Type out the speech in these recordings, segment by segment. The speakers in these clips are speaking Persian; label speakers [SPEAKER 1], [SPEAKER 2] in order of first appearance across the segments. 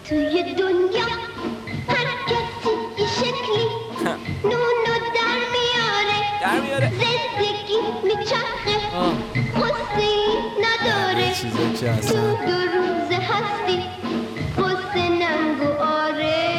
[SPEAKER 1] توی دنیا هر کسی یه شکلی نونو در میاره زندگی میچرخه قصه نداره تو دو روز هستی قصه ننگو آره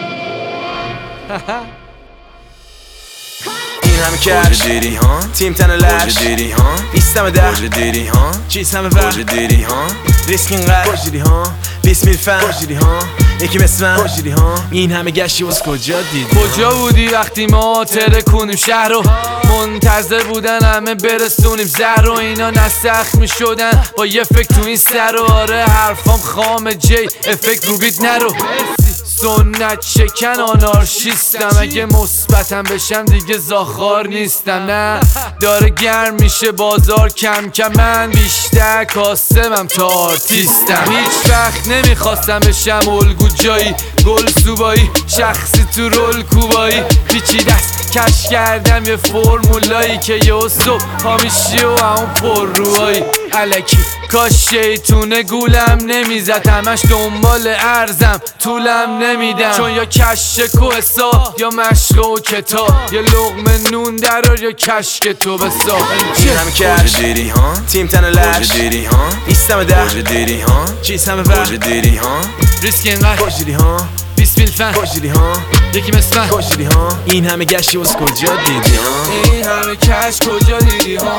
[SPEAKER 2] این همه کش دیری ها تیم تن لش دیری ها نیستم ده دیری ها چیز همه وقت دیری ها ریسک اینقدر دیری ها 20 میل فن دیری ها یکی مثل من دیری ها این همه گشتی واسه کجا دیدی
[SPEAKER 3] کجا بودی وقتی ما ترکونیم شهر رو منتظر بودن همه برسونیم زهر رو اینا نسخ می شدن با یه فکر تو این سر و آره حرفام خام جی افکت رو بیت نرو سنت شکن آنارشیستم اگه مثبتم بشم دیگه زاخار نیستم نه داره گرم میشه بازار کم کم من بیشتر کاسمم تا آرتیستم هیچ وقت نمیخواستم بشم الگو جایی گل سوبایی شخصی تو رول کوبایی پیچیده است کش کردم یه فرمولایی که یه صبح هامیشی و همون پر روایی الکی کاش شیطونه گولم نمیزد همش دنبال ارزم طولم نمیدم چون یا کش کوهسا یا مشق و کتاب یا لقمه نون درار یا کشک تو بسا
[SPEAKER 2] این همه کش دیری ها تیم تن لش دیری ها نیستم ده دیری ها چیز همه وقت دیری ها
[SPEAKER 3] ریسک اینقدر
[SPEAKER 2] دیری ها
[SPEAKER 3] 20 میل فن
[SPEAKER 2] دیری ها
[SPEAKER 3] یکی مثل من
[SPEAKER 2] دیری ها این همه گشتی واسه کجا دیدی ها
[SPEAKER 3] این همه کش کجا دیدی ها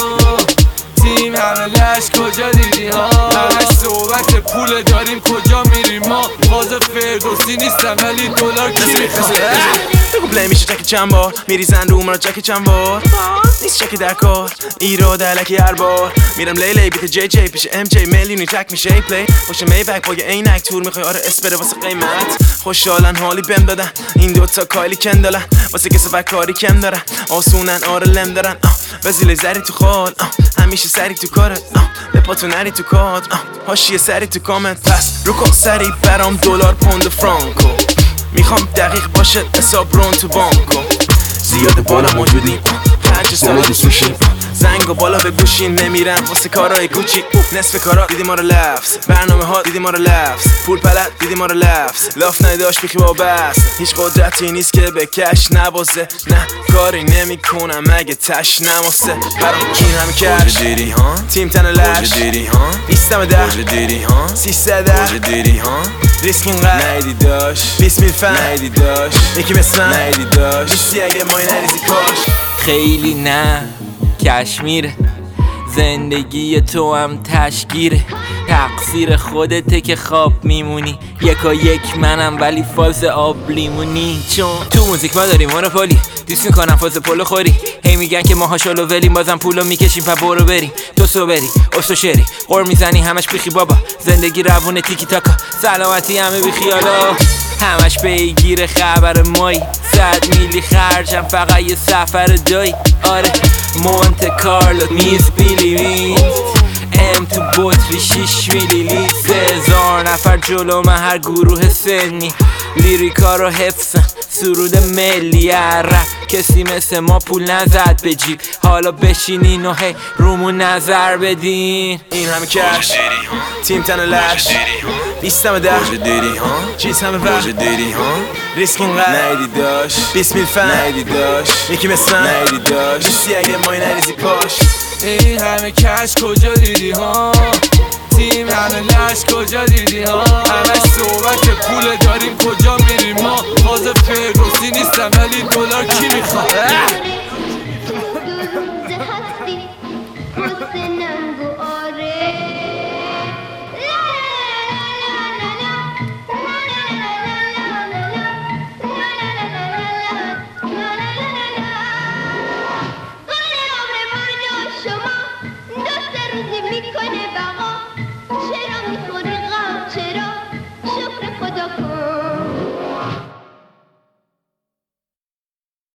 [SPEAKER 3] تیم همه لش کجا دیدی ها همش صحبت پول داریم کجا میریم ما باز فردوسی نیستم ولی دلار کی میخواد
[SPEAKER 2] بگو پلی میشه چک چند بار میریزن رو مرا چک چند بار نیست چک در کار ایراد علکی هر بار میرم لیلی بیت جی جی پیش ام جی میلیونی تک میشه ای پلی باشه می بک با یه عینک تور میخوای آره اسپره واسه قیمت خوشحالن حالی بهم دادن این دوتا کایلی کندالن واسه کسب کاری کم دارن آسونن آره لم دارن وزیل زری تو خال همیشه سری تو کارت به پاتو نری تو کادر هاشیه سری تو کامنت پس رو کن سری برام دلار پوند فرانکو میخوام دقیق باشه حساب رون تو بانکو زیاد بالا موجودیم 5 سال دوست میشیم زنگ و بالا به گوشین نمیرم واسه کارهای کوچیک نصف کارا دیدی ما رو لفظ برنامه ها دیدی ما رو لفظ پول پلت دیدی ما رو لفظ لاف نداشت بیخی با بس هیچ قدرتی نیست که به کش نبازه نه کاری نمی کنم مگه تش نماسه برام کین همه کش دیری ها تیم تن لش دیری ها نیستم ده دیری ها 300 دیری ها ریسک اینقدر نیدی داشت 20 میل فن نیدی داشت یکی مثل من نیدی داشت نیستی اگه مای نریزی کاش
[SPEAKER 4] خیلی نه کشمیره زندگی تو هم تشگیره تقصیر خودته که خواب میمونی یکا یک منم ولی فاز آب لیمونی چون تو موزیک ما داریم مونوپولی دوست میکنم فاز پولو خوری هی میگن که ماها شلو ولیم بازم پولو میکشیم پا برو بریم تو سو بری استو شری قر میزنی همش بیخی بابا زندگی روونه تیکی تاکا سلامتی همه بیخیالا همش پیگیر خبر مایی 100 میلی خرجم فقط یه سفر جایی آره مونت کارلو میز بیلی وینت ام تو بطری 6 میلی لیتر 3000 نفر جلو من هر گروه سنی لیریکا رو حفظم سرود ملی رپ کسی مثل ما پول نزد به جیب حالا بشینین و هی رومون نظر بدین
[SPEAKER 2] این همه کش تیم تن لش نیستم ده دیری ها چیز همه وقت دیری ها ریسک اینقدر نیدی داشت 20 میل فن نیدی داشت یکی مثل من نیدی داشت نیستی اگه مای نریزی پاش
[SPEAKER 3] این همه کش کجا دیدی ها تیم همه لش کجا دیدی ها همش صحبت پول داریم کجا میریم ما باز فردوسی نیستم ولی دلار کی میخواد
[SPEAKER 1] میکنه بقا چرا میخوری غم چرا شکر خدا کن